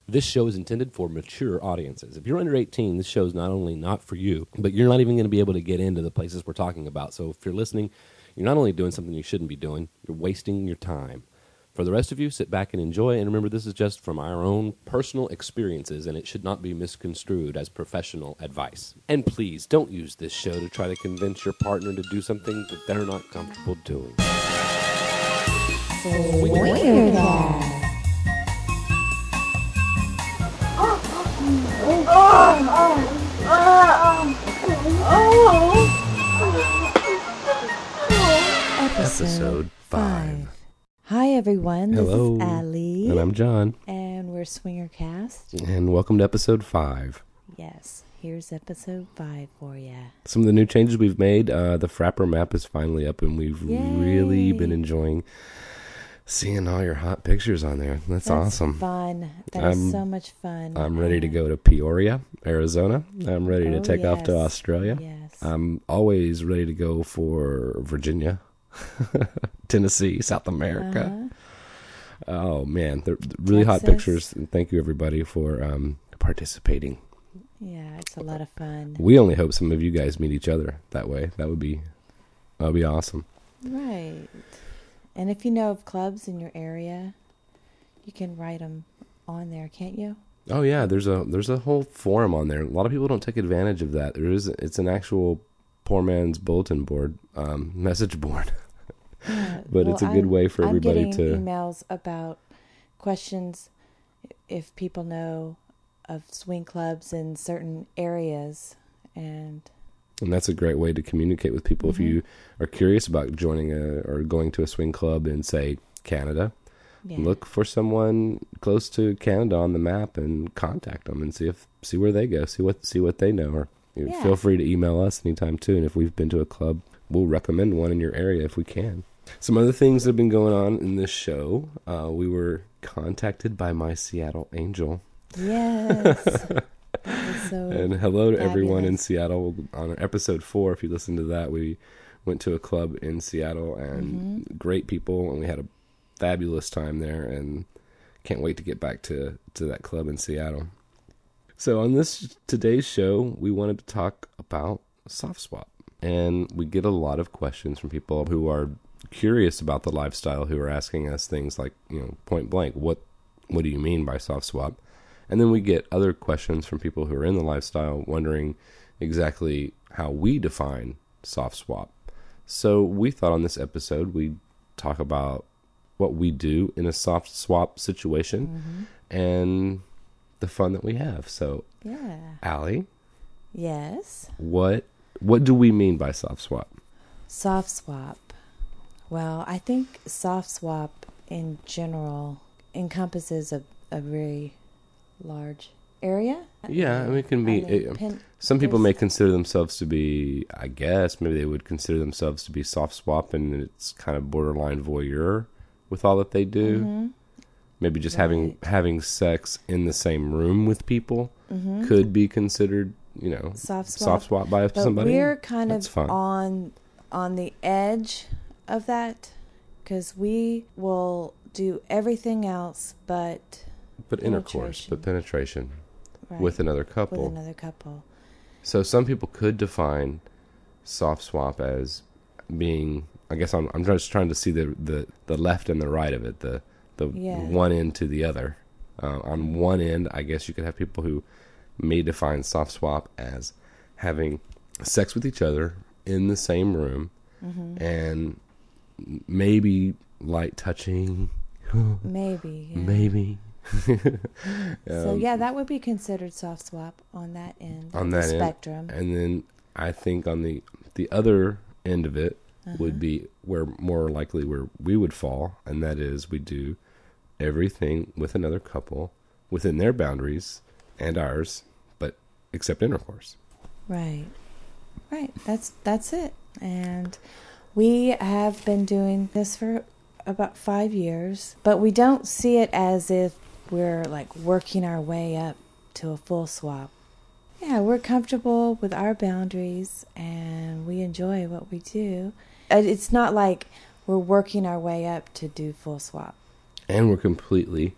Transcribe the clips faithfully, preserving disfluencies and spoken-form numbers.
This show is intended for mature audiences. If you're under eighteen, this show is not only not for you, but you're not even going to be able to get into the places we're talking about. So if you're listening, you're not only doing something you shouldn't be doing, you're wasting your time. For the rest of you, sit back and enjoy. And remember, this is just from our own personal experiences, and it should not be misconstrued as professional advice. And please, don't use this show to try to convince your partner to do something that they're not comfortable doing. Swingers. Episode five. Hi everyone, Hello. This is Ali. And I'm John. And we're Swingercast. And welcome to episode five. Yes, here's episode five for you. Some of the new changes we've made, uh, the Frapper map is finally up, and we've Yay. really been enjoying seeing all your hot pictures on there. That's, That's awesome. fun. That I'm, is so much fun. I'm ready to go to Peoria, Arizona. I'm ready to Oh, take off to yes. Australia. Yes. I'm always ready to go for Virginia, Tennessee, South America. Uh-huh. Oh, man. They're really hot Texas. pictures. And thank you, everybody, for um, participating. Yeah, it's a lot of fun. We only hope some of you guys meet each other that way. That would be, that would be awesome. Right. And if you know of clubs in your area, you can write them on there, can't you? Oh yeah, there's a there's a whole forum on there. A lot of people don't take advantage of that. There is it's an actual poor man's bulletin board, um, message board. Yeah, But well, it's a good I'm- way for everybody I'm getting to. emails about questions if people know of swing clubs in certain areas, and And that's a great way to communicate with people. Mm-hmm. If you are curious about joining a or going to a swing club in, say, Canada, yeah, look for someone close to Canada on the map and contact them and see if see where they go, see what see what they know. Or you know, Yeah. feel free to email us anytime too. And if we've been to a club, we'll recommend one in your area if we can. Some other things that have been going on in this show. Uh, we were contacted by my Seattle Angel. yes, that was so And hello to everyone in fabulous. Seattle. On episode four, if you listen to that, we went to a club in Seattle and Mm-hmm. great people, and we had a fabulous time there, and can't wait to get back to, to that club in Seattle. So on this today's show, we wanted to talk about Soft Swap. And we get a lot of questions from people who are curious about the lifestyle, who are asking us things like, you know, point blank, what what do you mean by Soft Swap? And then we get other questions from people who are in the lifestyle wondering exactly how we define soft swap. So we thought on this episode we'd talk about what we do in a soft swap situation Mm-hmm. and the fun that we have. So, Yeah. Allie, Yes. what what do we mean by soft swap? Soft swap. Well, I think soft swap in general encompasses a, a very large area. Yeah, I mean, it can be. I mean, it- pin- some people there's- may consider themselves to be, I guess, maybe they would consider themselves to be soft swap, and it's kind of borderline voyeur with all that they do. Mhm. Maybe just having Right. having sex in the same room with people Mhm. could be considered, you know, soft swap. soft swap by But somebody. we're kind That's of fun. on on the edge of that because we will do everything else but but intercourse, penetration. but penetration right, with another with couple. another couple. So some people could define soft swap as being, I guess I'm I'm just trying to see the the, the left and the right of it, the the Yeah. one end to the other. Uh, on one end, I guess you could have people who may define soft swap as having sex with each other in the same room Mm-hmm. and maybe light touching, Maybe. Yeah. maybe. So Um, yeah, that would be considered soft swap on that end on of that the end. spectrum. And then I think on the the other end of it Uh-huh. would be where more likely where we would fall, and that is we do everything with another couple within their boundaries and ours, but except intercourse. Right. Right. That's that's it. And we have been doing this for about five years, but we don't see it as if we're like working our way up to a full swap. Yeah, we're comfortable with our boundaries and we enjoy what we do. Uh, It's not like we're working our way up to do full swap. And we're completely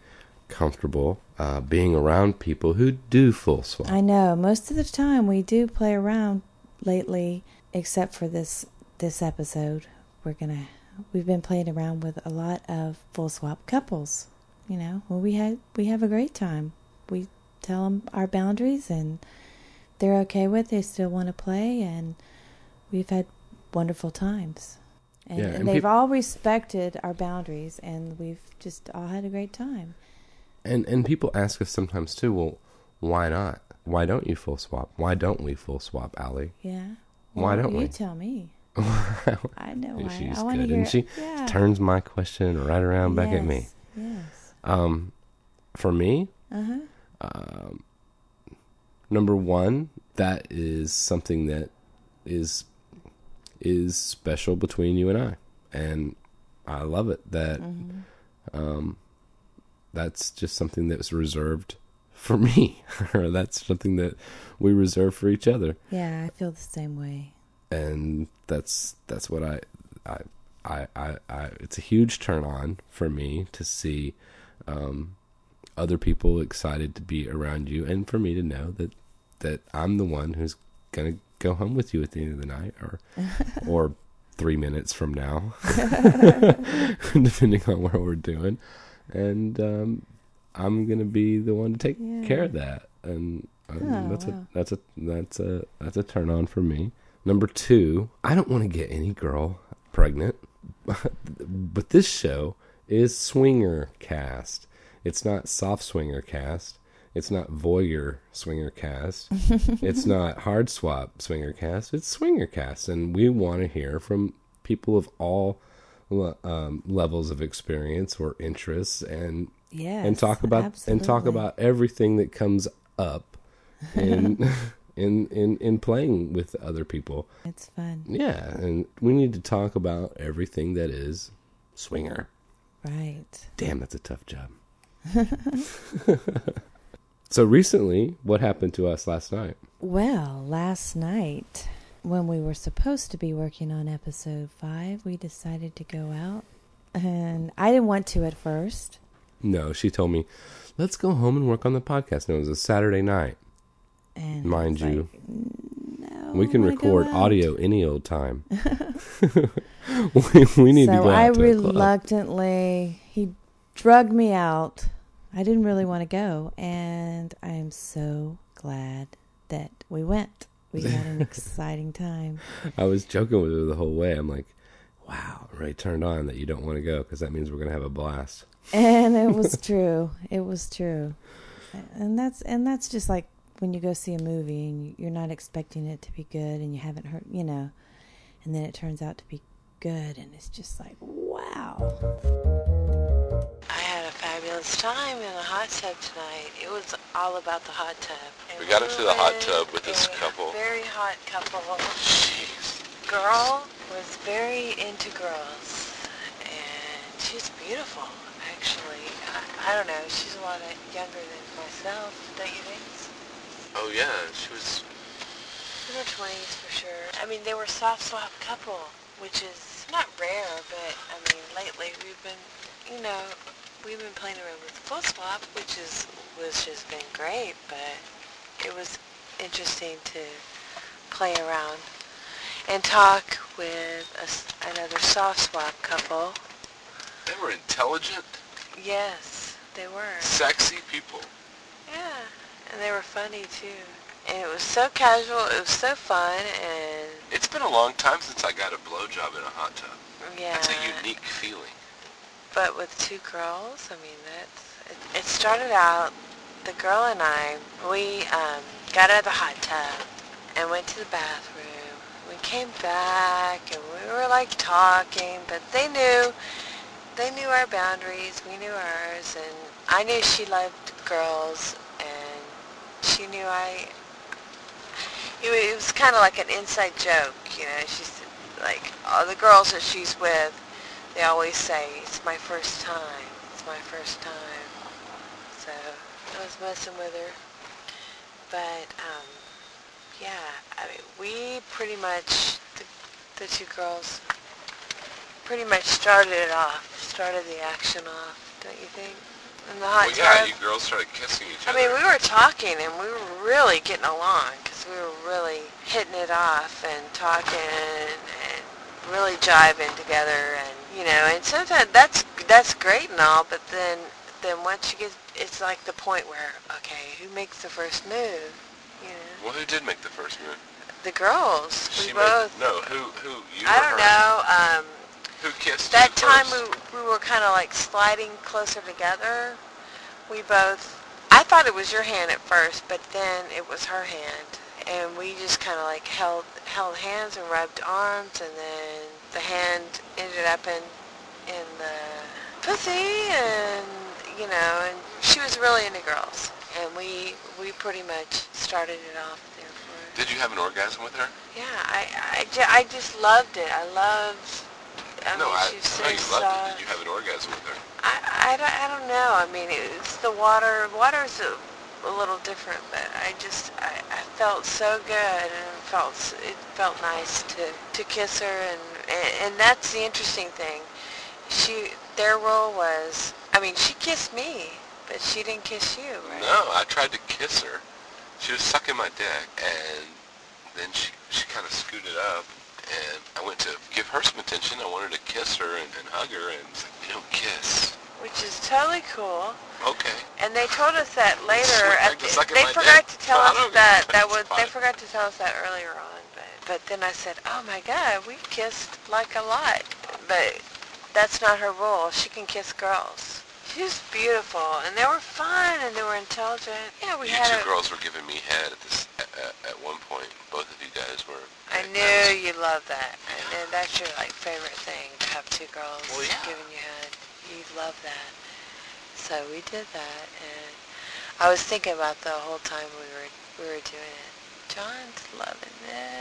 comfortable uh, being around people who do full swap. I know. Most of the time we do play around lately, except for this this episode. We're gonna we've been playing around with a lot of full swap couples. You know, well, we had we have a great time. We tell them our boundaries, and they're okay with it. They still want to play, and we've had wonderful times. And, Yeah, and and they've peop- all respected our boundaries, and we've just all had a great time. And and people ask us sometimes too, well, why not? Why don't you full swap? Why don't we full swap, Allie? Yeah. Why Well, don't you we? tell me. I know why. She's I want to good, hear. and she yeah. turns my question right around back at me. Yes. Yes. Um, for me, Uh huh. um, number one, that is something that is is special between you and I, and I love it. That Mm-hmm. um, that's just something that was reserved for me, or that's something that we reserve for each other, Yeah, I feel the same way. and that's that's what I I I I, I it's a huge turn on for me to see um, other people excited to be around you, and for me to know that that I'm the one who's gonna go home with you at the end of the night, or or three minutes from now, depending on what we're doing, and um, I'm gonna be the one to take Yeah. care of that, and um, Oh, that's wow. a that's a that's a that's a turn on for me. Number two, I don't want to get any girl pregnant, but this show is swinger cast. It's not soft swinger cast. It's not voyeur swinger cast. It's not hard swap swinger cast. It's swinger cast, and we want to hear from people of all um, levels of experience or interests, and Yes. and talk about and talk absolutely. about everything that comes up in in in in playing with other people. It's fun. Yeah, and we need to talk about everything that is swinger. Right. Damn, that's a tough job. So recently, what happened to us last night? Well, last night, when we were supposed to be working on episode five, we decided to go out. And I didn't want to at first. No, she told me, let's go home and work on the podcast. And it was a Saturday night. And Mind I was you, like, no, we can I wanna go record out. audio any old time. we, we need so to go out I to a club. reluctantly, he drugged me out. I didn't really want to go, and I am so glad that we went. We had an exciting time. I was joking with her the whole way. I'm like, wow, Ray turned on that you don't want to go, because that means we're going to have a blast. And it was true. It was true. And that's and that's just like when you go see a movie and you're not expecting it to be good, and you haven't heard, you know, and then it turns out to be good, and it's just like, wow. I had a fabulous time in a hot tub tonight. It was all about the hot tub. And We got into the hot tub with a this couple. Very hot couple. Jeez. Girl was very into girls, and she's beautiful, actually. I, I don't know, she's a lot younger than myself, don't you think? Oh yeah, she was. In her twenties for sure. I mean, they were soft swap couple, which is not rare, but I mean, lately we've been, you know, we've been playing around with full swap, which is which has been great, but it was interesting to play around and talk with a s another soft swap couple. They were intelligent, Yes, they were. sexy people. Yeah, and they were funny too. And it was so casual, it was so fun, and It's been a long time since I got a blowjob in a hot tub. yeah. That's a unique feeling. But with two girls, I mean, that's, it, it started out, the girl and I, we um, got out of the hot tub and went to the bathroom. We came back and we were like talking, but they knew, they knew our boundaries, we knew ours, and I knew she loved girls, and she knew I, it, wa- it was kind of like an inside joke, you know, she's like, all the girls that she's with, they always say, it's my first time, it's my first time. So I was messing with her. But, um, yeah, I mean, we pretty much, the, the two girls, pretty much started it off, started the action off, don't you think? in the hot Well, yeah, tub. you girls started kissing each I other. mean, we were talking and we were really getting along because we were really hitting it off and talking and really jiving together, and you know, and sometimes that's that's great and all, but then then once you get, it's like the point where, okay, who makes the first move? You know, Well, who did make the first move? the girls. She We made, both. no, who, who, you I or don't her? know. Um, Who kissed that you time first? we we were kind of like sliding closer together. We both. I thought it was your hand at first, but then it was her hand, and we just kind of like held held hands and rubbed arms, and then the hand ended up in in the pussy, and you know, and she was really into girls, and we we pretty much started it off there for her. Did you have an orgasm with her? Yeah, I I, ju- I just loved it. I loved. I no, mean, I, she was I so know you loved soft. it. Did you have an orgasm with her? I, I, don't, I don't know. I mean, it's the water. Water's a, a little different, but I just I, I felt so good, and it felt s- it felt nice to, to kiss her, and, and and that's the interesting thing. She their role was, I mean, she kissed me, but she didn't kiss you, right? No, I tried to kiss her. She was sucking my dick, and then she she kind of scooted up, and I went to give her some attention. I wanted to kiss her and, and hug her, and it's like, you don't kiss. Which is totally cool. Okay. And they told us that later. Sweet, At like the the, sucking they my forgot dick. to tell I us don't that get that it. was. It's They fine. forgot to tell us that earlier on. But but then I said, oh my God, we kissed like a lot. But that's not her role. She can kiss girls. She was beautiful, and they were fun, and they were intelligent. Yeah, we You had two a. girls were giving me head at this at, at, at one point. Both of you guys were. I that knew was- you loved that. I knew that's your like favorite thing, to have two girls Well, yeah. giving you head. You love that. So we did that, and I was thinking about the whole time we were we were doing it. John's loving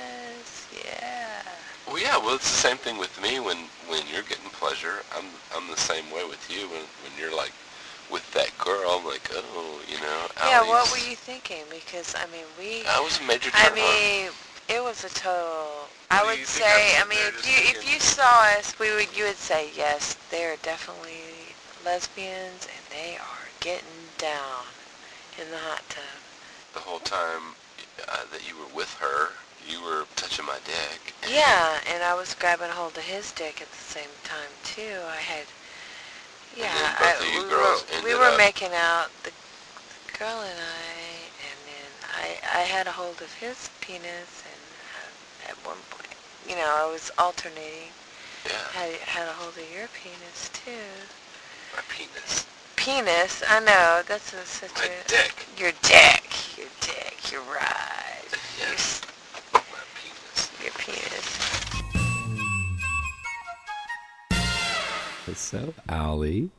this, yeah. Well, yeah. Well, it's the same thing with me. When when you're getting pleasure, I'm I'm the same way with you. When when you're like with that girl, I'm like, oh, you know. Yeah, what Allie's- were you thinking? Because I mean, we. I was a major I turn on. mean, it was a total. What I do would you think? I'm say. I sitting mean, there if just you if thinking- you saw us, we would you would say yes, they are definitely lesbians, and they are getting down in the hot tub. The whole time uh, that you were with her, you were touching my dick. and- Yeah, and I was grabbing hold of his dick at the same time too. I had, yeah, then both I, of you we girls were we ended were up- making out, the girl and I, and then I I had a hold of his penis, and uh, at one point, you know, I was alternating. Yeah, Had had a hold of your penis too. my penis. Penis, I know. That's a, such My a dick. your dick, your dick. You're right. Your, Yes. s- My penis. your penis. So, Allie,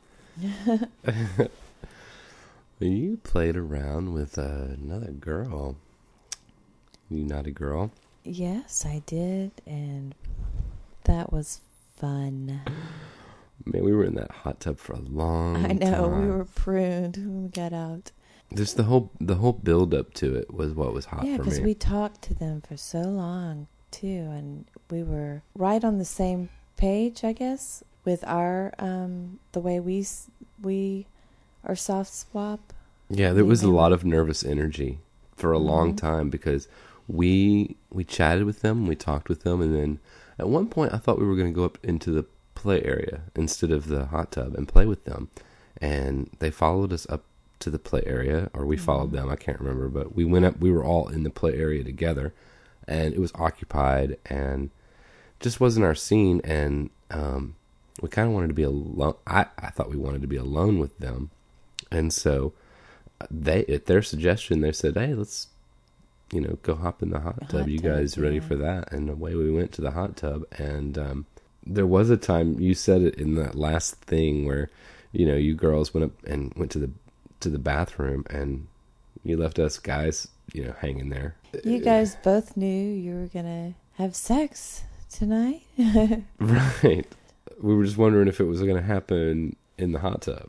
you played around with uh, another girl. You naughty girl. Yes, I did, and that was fun. Man, we were in that hot tub for a long I know, time. we were pruned when we got out. Just the whole the whole build up to it was what was hot Yeah, for because me. we talked to them for so long, too, and we were right on the same page, I guess, with our, um, the way we, s- we are soft swap. Yeah, there We was a never- lot of nervous energy for a long Mhm. time because we we chatted with them, we talked with them, and then at one point I thought we were going to go up into the play area instead of the hot tub and play with them. And they followed us up to the play area, or we followed them, I can't remember, but we went up, we were all in the play area together, and it was occupied, and just wasn't our scene, and um, we kind of wanted to be alone. I, I thought we wanted to be alone with them, and so they, at their suggestion, they said, hey, let's, you know, go hop in the hot tub. Hot You tub, guys ready yeah. for that? And away we went to the hot tub, and um, there was a time, you said it in that last thing where, you know, you girls went up and went to the to the bathroom, and you left us guys, you know, hanging there. You guys both knew you were going to have sex tonight. Right. We were just wondering if it was going to happen in the hot tub.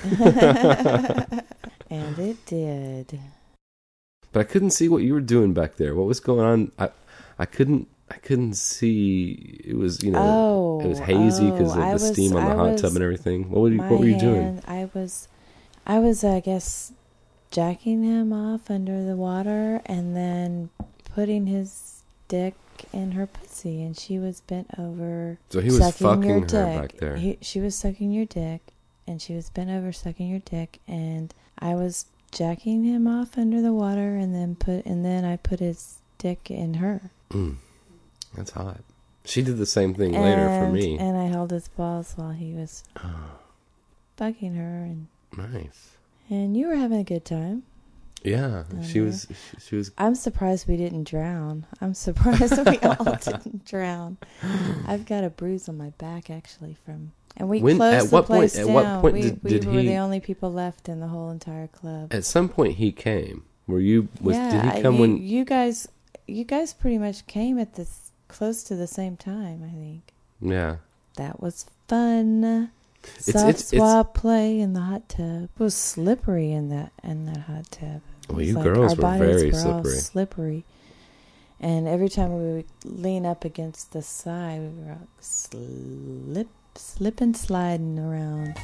And it did. But I couldn't see what you were doing back there. What was going on? I I couldn't I couldn't see. It was, you know, Oh, it was hazy because oh, of I the was- steam on the I hot was- tub and everything. What were you My What were you doing? hand, I was, I was, I guess, jacking him off under the water and then putting his dick in her pussy, and she was bent over. So he was sucking fucking your her dick. back there. He, she was sucking your dick, and she was bent over sucking your dick, and I was jacking him off under the water, and then put and then I put his dick in her. Mm, that's hot. She did the same thing later for And- me. And I held his balls while he was fucking her, and Nice. and you were having a good time. Yeah, Down she there. was. She, she was. I'm surprised we didn't drown. I'm surprised we all didn't drown. I've got a bruise on my back actually from, and we When- closed at the what point- place at down. what point we did- we did were he- the only people left in the whole entire club. At some point, he came. Were you? Was yeah, did he come you, when? you guys, you guys pretty much came at this close to the same time. I think Yeah. that was fun. It's- Soft it's- it's- swab play in the hot tub. It was slippery in that in that hot tub. It Well, was you like girls our were bodies very were all slippery. slippery. And every time we would lean up against the side, we were all slip, slip and sliding around.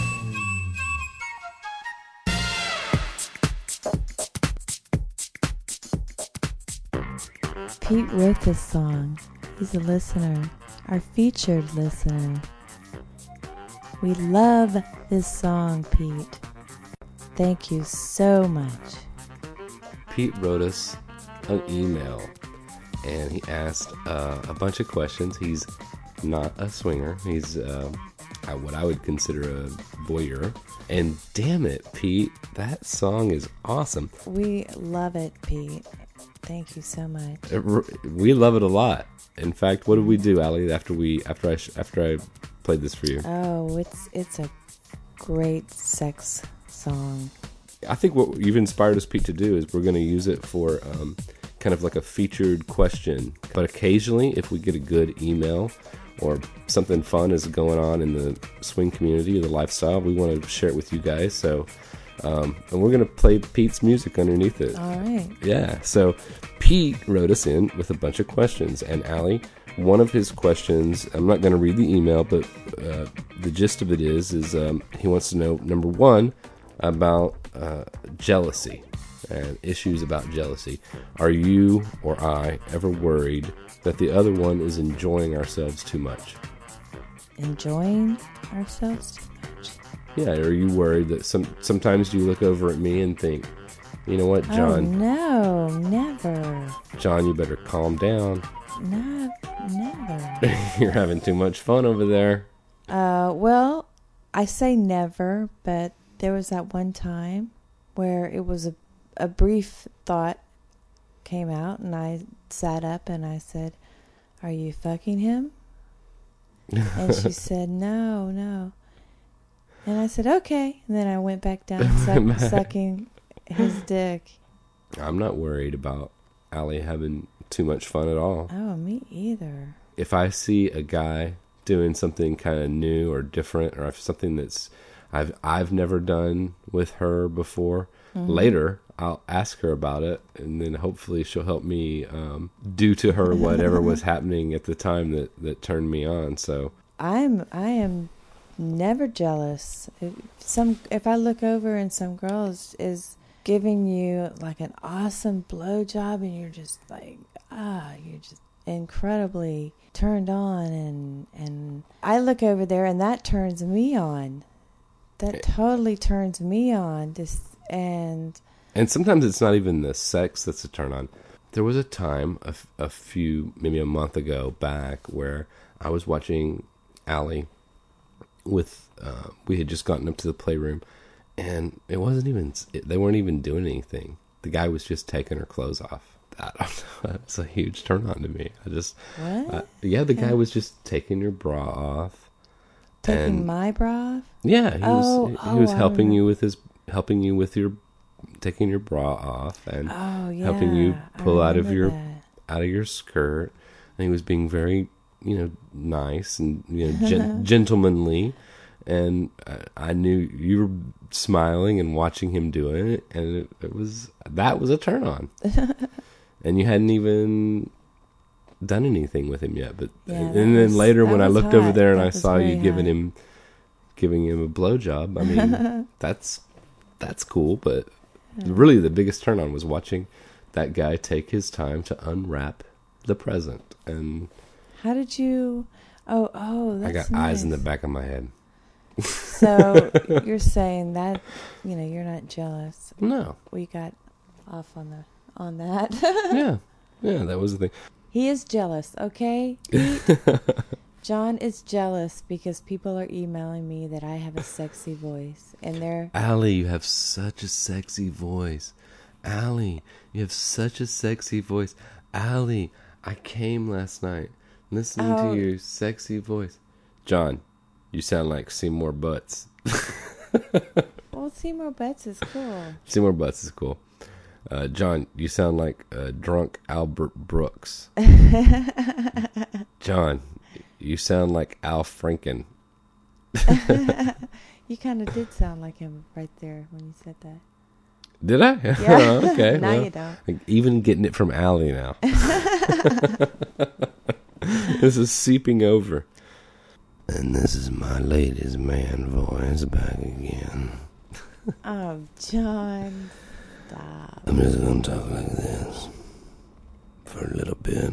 Pete wrote this song. He's a listener, our featured listener. We love this song, Pete. Thank you so much. Pete wrote us an email, and he asked uh, a bunch of questions. He's not a swinger. He's uh, what I would consider a voyeur. And damn it, Pete, that song is awesome. We love it, Pete. Thank you so much. It, we love it a lot. In fact, what did we do, Allie? After we after I after I played this for you, Oh, it's it's a great sex song. I think what you've inspired us, Pete, to do is we're going to use it for um, kind of like a featured question. But occasionally, if we get a good email or something fun is going on in the swing community, the lifestyle, we want to share it with you guys. So, um, and we're going to play Pete's music underneath it. All right. Yeah. So Pete wrote us in with a bunch of questions, and Allie, one of his questions, I'm not going to read the email, but uh, the gist of it is, is um, he wants to know, number one, about uh, jealousy and issues about jealousy. Are you or I ever worried that the other one is enjoying ourselves too much? Enjoying ourselves too much. Yeah, are you worried that some sometimes you look over at me and think, you know what, Oh, John, no, never. John, you better calm down. No, never. You're having too much fun over there. Uh, well, I say never, but there was that one time where it was a, a brief thought came out, and I sat up and I said, "Are you fucking him?" And she said, "No, no." And I said, "Okay." And then I went back down suck, sucking his dick. I'm not worried about Allie having too much fun at all. Oh, me either. If I see a guy doing something kind of new or different, or if something that's I've I've never done with her before, mm-hmm. later I'll ask her about it, and then hopefully she'll help me um, do to her whatever was happening at the time that, that turned me on. So I'm I am never jealous. If some if I look over and some girl is, is giving you like an awesome blowjob, and you're just like, ah, you're just incredibly turned on, and and I look over there and that turns me on. That totally turns me on. Just and and sometimes it's not even the sex that's a turn on. There was a time a, a few maybe a month ago back where I was watching Allie with uh, we had just gotten up to the playroom, and it wasn't even it, they weren't even doing anything. The guy was just taking her clothes off. That that's a huge turn on to me. I just what? Uh, yeah, the guy was just taking your bra off. Taking and, my bra off? Yeah, he oh, was he oh, was I helping remember. you with his helping you with your taking your bra off and oh, yeah, helping you pull out of your that. out of your skirt, and he was being very, you know, nice and, you know, gen- gentlemanly, and I, I knew you were smiling and watching him doing it, and it, it was that was a turn on. And you hadn't even done anything with him yet, but Yeah, and, that and then was- later that when I was looked over hot. there and That I was saw you very giving hot. him giving him a blowjob, I mean, that's that's cool, but really the biggest turn on was watching that guy take his time to unwrap the present. And how did you? Oh, oh, that's I got nice. eyes in the back of my head. So you're saying that, you know, you're not jealous. No. We got off on the on that. Yeah. Yeah, that was the thing. He is jealous, okay? He, John is jealous because people are emailing me that I have a sexy voice. And they're... Allie, you have such a sexy voice. Allie, you have such a sexy voice. Allie, I came last night listening Oh. to your sexy voice. John, you sound like Seymour Butts. Well, Seymour Betts is cool. Seymour Butts is cool. Uh, John, you sound like uh, drunk Albert Brooks. John, you sound like Al Franken. You kind of did sound like him right there when you said that. Did I? Yeah. Okay. Now well, you don't. like, even getting it from Allie now. This is seeping over. And this is my ladies' man voice back again. Oh, John. Stop. I'm just going to talk like this for a little bit.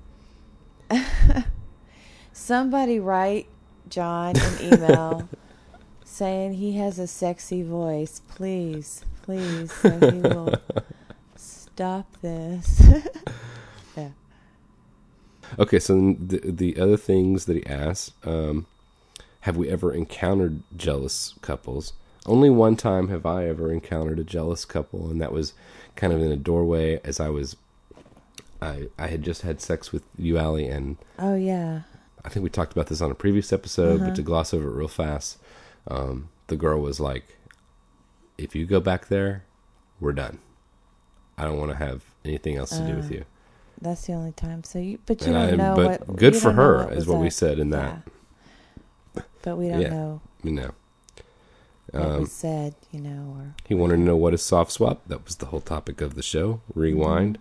Somebody write John an email saying he has a sexy voice. Please, please, so he will stop this. Yeah. Okay, so the, the other things that he asked, um, have we ever encountered jealous couples? Only one time have I ever encountered a jealous couple, and that was kind of in a doorway as I was, I I had just had sex with you, Allie, and Oh, yeah. I think we talked about this on a previous episode, Uh-huh. but to gloss over it real fast, um, the girl was like, if you go back there, we're done. I don't want to have anything else to do with Uh, you. That's the only time. So, you, but you And don't I- know but what. good you for don't know her, what is was what we up. said in that. Yeah. But we don't Yeah. know You know. what Um, was said, you know, or He wanted to know what is soft swap. That was the whole topic of the show. Rewind.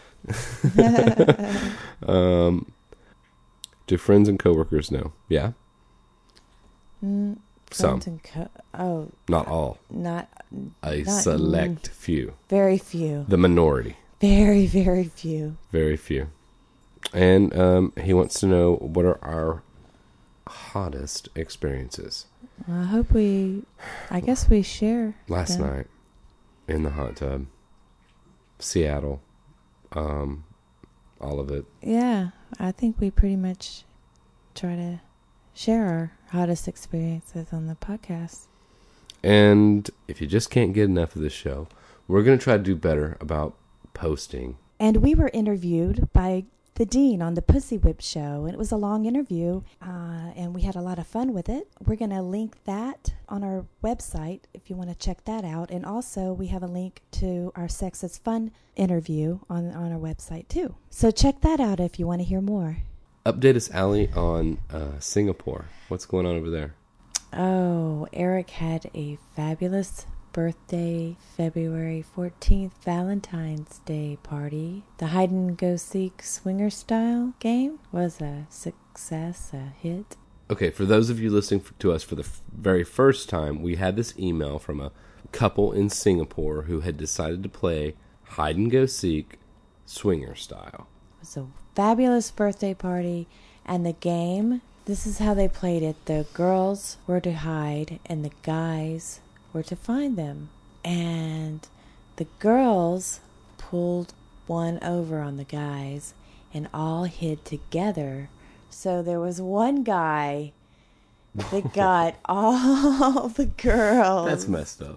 um, do friends and coworkers know? Yeah, mm, some, friends and co- oh, not all. not A Not- select few. very few, The minority. very very few. Very few. And um, he wants to know what are our hottest experiences. Well, I hope we. I guess we share. Last them. night in the hot tub, Seattle, um, all of it. Yeah, I think we pretty much try to share our hottest experiences on the podcast. And if you just can't get enough of this show, we're going to try to do better about posting. And we were interviewed by the dean on the Pussy Whip show, and it was a long interview, uh, and we had a lot of fun with it. We're going to link that on our website if you want to check that out. And also, we have a link to our Sex is Fun interview on, on our website, too. So check that out if you want to hear more. Update us, Allie, on uh, Singapore. What's going on over there? Oh, Eric had a fabulous birthday, February fourteenth, Valentine's Day party. The hide and go seek swinger style game was a success, a hit. Okay, for those of you listening to us for the f- very first time, we had this email from a couple in Singapore who had decided to play hide and go seek swinger style. It was a fabulous birthday party, and the game, this is how they played it. The girls were to hide, and the guys were to find them. And the girls pulled one over on the guys and all hid together. So there was one guy that got all the girls. That's messed up.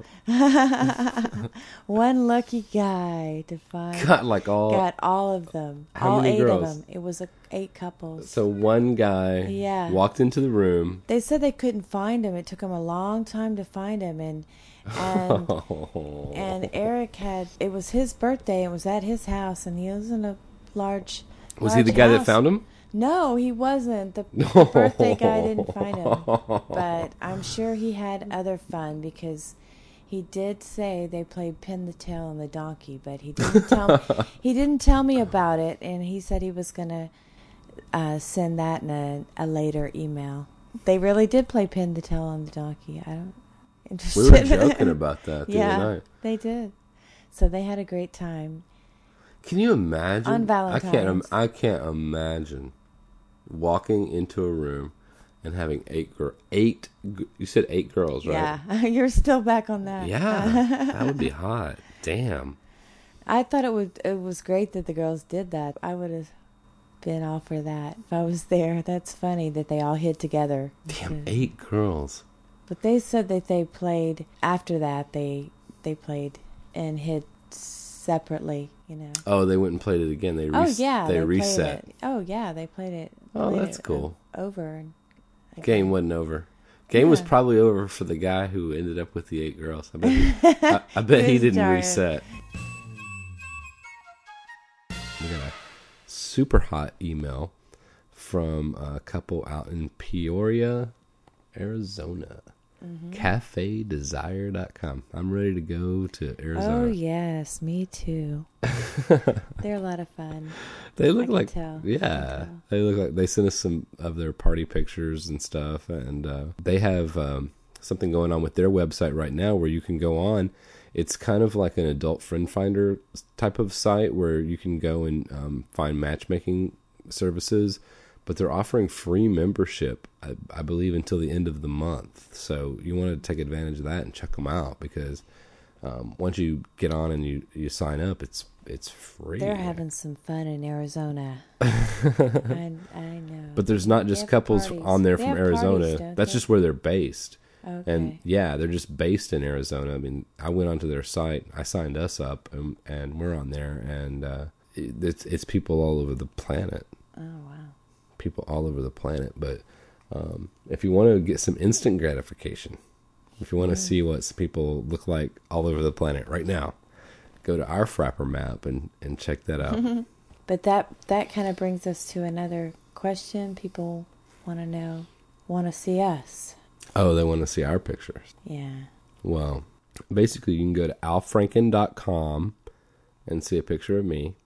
One lucky guy to find Got like all. got all of them. How all many eight girls? of them. It was a, eight couples. So one guy Yeah. walked into the room. They said they couldn't find him. It took them a long time to find him, and and and Eric had, it was his birthday. It was at his house, and he was in a large. Was he the large guy that house. found him? No, he wasn't. The, the birthday guy didn't find him, but I'm sure he had other fun because he did say they played pin the tail on the donkey, but he didn't tell me, he didn't tell me about it, and he said he was gonna uh, send that in a, a later email. They really did play pin the tail on the donkey. I don't. interested. We were joking about that the yeah, other night. they did. So they had a great time. Can you imagine? On Valentine's. I can't. im- I can't imagine walking into a room and having eight girl, eight. g- You said eight girls, right? Yeah, you're still back on that. Yeah, that would be hot. Damn. I thought it would. It was great that the girls did that. I would have been all for that if I was there. That's funny that they all hid together. Damn, eight girls. But they said that they played after that. They they played and hid separately. You know. Oh, they went and played it again. They Oh res- yeah, they, played reset. it. Oh yeah, they played it. Oh, played that's it, cool. uh, over. And, Game wasn't over. Game was Yeah. probably over for the guy who ended up with the eight girls. I bet. He, I, I bet he He's didn't tired. reset. We got a super hot email from a couple out in Peoria, Arizona. Mm-hmm. cafe desire dot com. I'm ready to go to Arizona. Oh yes, me too. They're a lot of fun. They I look can like, tell. I yeah, can tell. they look like they sent us some of their party pictures and stuff, and uh, they have um, something going on with their website right now where you can go on. It's kind of like an adult friend finder type of site where you can go and um, find matchmaking services, but they're offering free membership, I, I believe, until the end of the month. So you want to take advantage of that and check them out because um, once you get on and you, you sign up, it's it's free. They're having some fun in Arizona. I, I know. But there's not They just have couples parties. on there They from have Arizona. parties, don't That's they? just where they're based. Okay. And yeah, they're just based in Arizona. I mean, I went onto their site. I signed us up, and, and we're on there. And uh, it, it's it's people all over the planet. Oh wow. People all over the planet. But um, if you want to get some instant gratification, if you want to Mm. see what people look like all over the planet right now, go to our Frapper map and, and check that out. But that that kind of brings us to another question. People want to know, want to see us. Oh, they want to see our pictures. Yeah. Well, basically, you can go to al franken dot com and see a picture of me.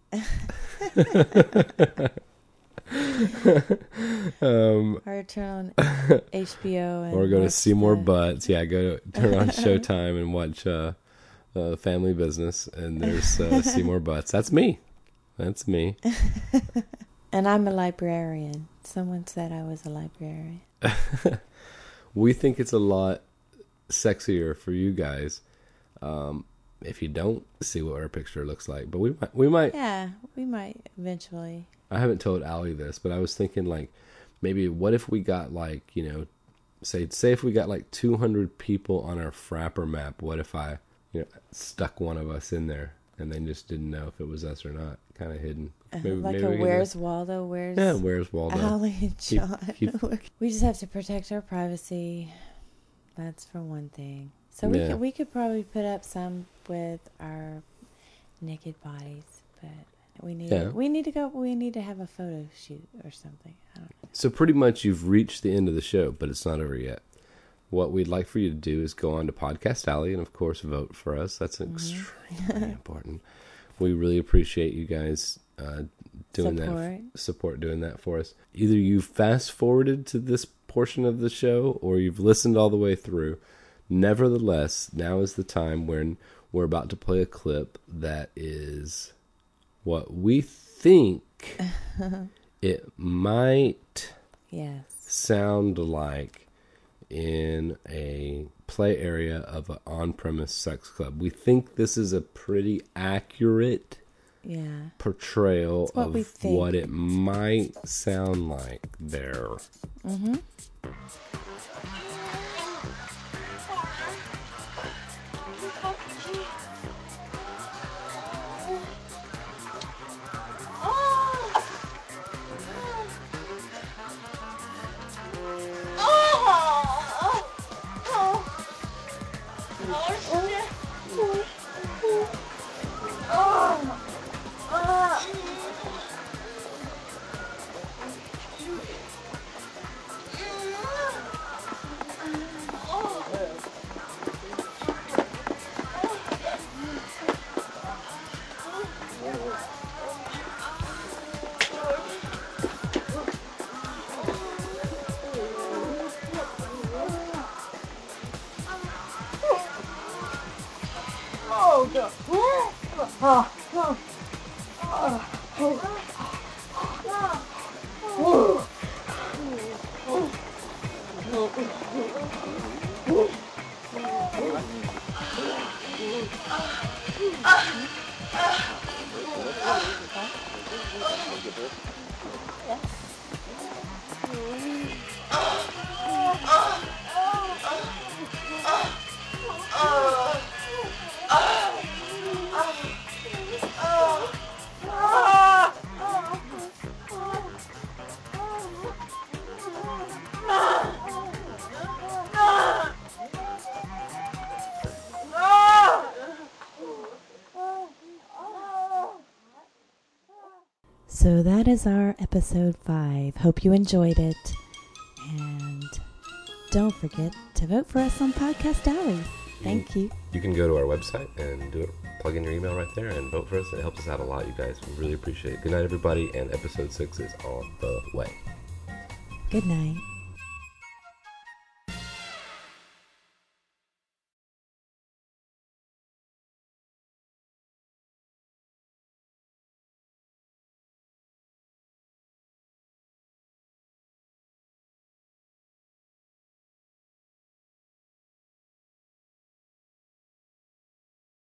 um, Or turn on H B O and or go to watch see more the- butts. Yeah, go to turn on Showtime and watch uh, uh, Family Business, and there's uh, see more butts. That's me. That's me. And I'm a librarian. Someone said I was a librarian. We think it's a lot sexier for you guys um, if you don't see what our picture looks like. But we might, we might. Yeah, we might eventually. I haven't told Allie this, but I was thinking like maybe what if we got like, you know, say say if we got like two hundred people on our Frapper map, what if I, you know, stuck one of us in there and they just didn't know if it was us or not, kind of hidden. Maybe, like maybe a we could Where's do- Waldo? Where's Yeah, where's Waldo? Allie and Keep- John? keep- We just have to protect our privacy. That's for one thing. So we Yeah. could we could probably put up some with our naked bodies, but we need Yeah. we need to go. We need to have a photo shoot or something. I don't know. So pretty much you've reached the end of the show, but it's not over yet. What we'd like for you to do is go on to Podcast Alley and, of course, vote for us. That's extremely important. We really appreciate you guys uh, doing that, Support. support doing that for us. Either you fast forwarded to this portion of the show or you've listened all the way through. Nevertheless, now is the time when we're about to play a clip that is what we think it might Yes. sound like in a play area of an on-premise sex club. We think this is a pretty accurate Yeah. portrayal It's what of we think. what it might sound like there. Mm-hmm. So that is our episode five. Hope you enjoyed it. And don't forget to vote for us on Podcast Alley. Thank you. You can go to our website and do it. Plug in your email right there and vote for us. It helps us out a lot, you guys. We really appreciate it. Good night, everybody. And episode six is on the way. Good night.